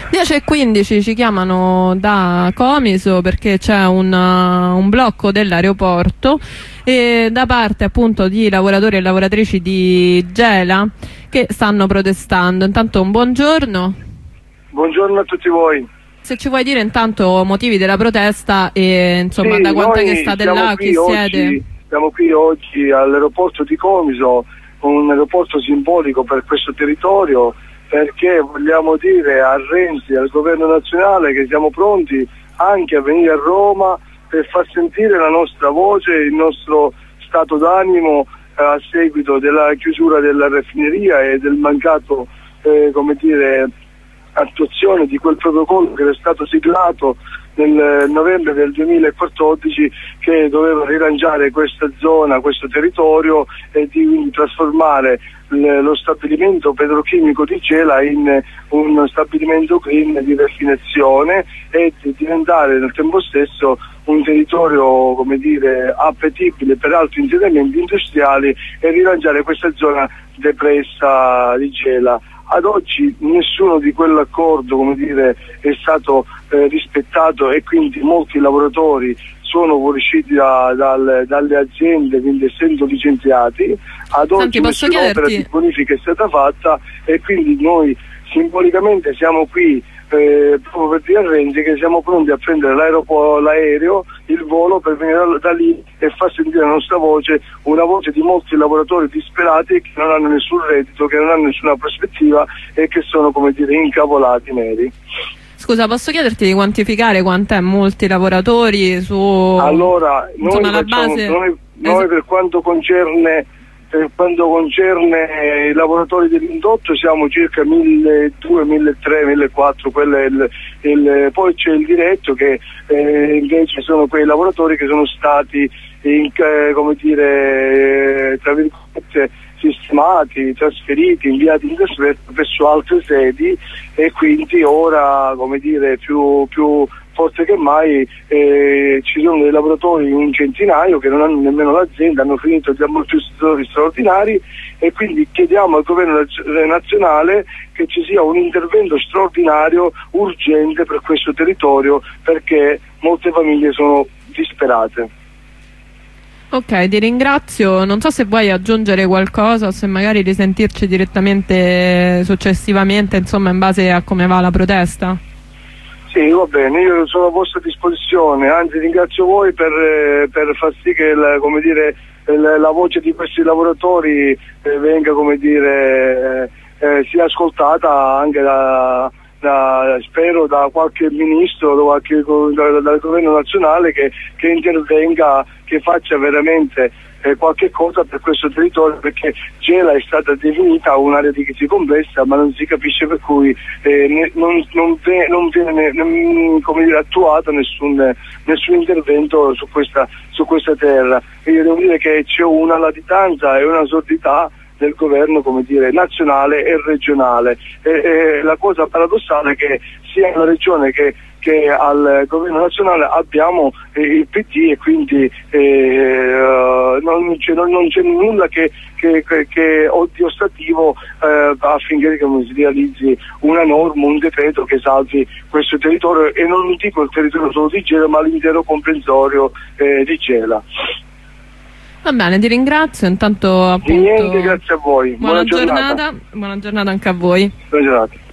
10:15 ci chiamano da Comiso perché c'è un blocco dell'aeroporto e da parte appunto di lavoratori e lavoratrici di Gela che stanno protestando. Intanto un buongiorno. Buongiorno a tutti voi. Se ci vuoi dire intanto motivi della protesta e insomma sì, da quanto è che state là, chi siete? Siamo qui oggi all'aeroporto di Comiso, un aeroporto simbolico per questo territorio, perché vogliamo dire a Renzi e al governo nazionale che siamo pronti anche a venire a Roma per far sentire la nostra voce, il nostro stato d'animo a seguito della chiusura della raffineria e del mancato attuazione di quel protocollo che era stato siglato nel novembre del 2014 che doveva rilanciare questa zona, questo territorio e di trasformare lo stabilimento petrochimico di Gela in uno stabilimento green di raffinazione e di diventare nel tempo stesso un territorio, come dire, appetibile per altri insediamenti industriali e rilanciare questa zona depressa di Gela. Ad oggi nessuno di quell'accordo, come dire, è stato rispettato e quindi molti lavoratori sono fuoriusciti dalle aziende, quindi essendo licenziati. Ad oggi un'opera di bonifica è stata fatta e quindi noi simbolicamente siamo qui proprio per dire a Renzi che siamo pronti a prendere l'aereo, il volo per venire da lì e far sentire la nostra voce, una voce di molti lavoratori disperati che non hanno nessun reddito, che non hanno nessuna prospettiva e che sono, come dire, incavolati neri. Scusa, posso chiederti di quantificare quant'è molti lavoratori su... Allora, noi per quanto concerne i lavoratori dell'indotto siamo circa 1.200, 1.300, 1.400, quello è poi c'è il diretto che invece sono quei lavoratori che sono stati tra virgolette sistemati, trasferiti, inviati in trasferta presso altre sedi e quindi ora, come dire, più forse che mai ci sono dei lavoratori, un centinaio che non hanno nemmeno l'azienda, hanno finito gli ammortizzatori straordinari e quindi chiediamo al governo nazionale che ci sia un intervento straordinario, urgente per questo territorio perché molte famiglie sono disperate. Ok, ti ringrazio. Non so se vuoi aggiungere qualcosa o se magari risentirci direttamente successivamente, insomma, in base a come va la protesta. Sì, va bene, io sono a vostra disposizione, anzi ringrazio voi per far sì che la voce di questi lavoratori venga, come dire, sia ascoltata anche spero da qualche ministro, dal governo nazionale che intervenga, che faccia veramente qualche cosa per questo territorio, perché Gela è stata definita un'area di crisi complessa ma non si capisce per cui non viene come dire, attuato nessun intervento su questa terra. E io devo dire che c'è una latitanza e una sordità del governo, come dire, nazionale e regionale. La cosa paradossale è che sia alla regione che al governo nazionale abbiamo il PD e quindi non c'è nulla che di ostativo affinché si realizzi una norma, un decreto che salvi questo territorio e non dico il territorio solo di Gela ma l'intero comprensorio di Gela. Va bene, ti ringrazio, intanto appunto... Niente, grazie a voi. Buona giornata anche a voi. Buona giornata.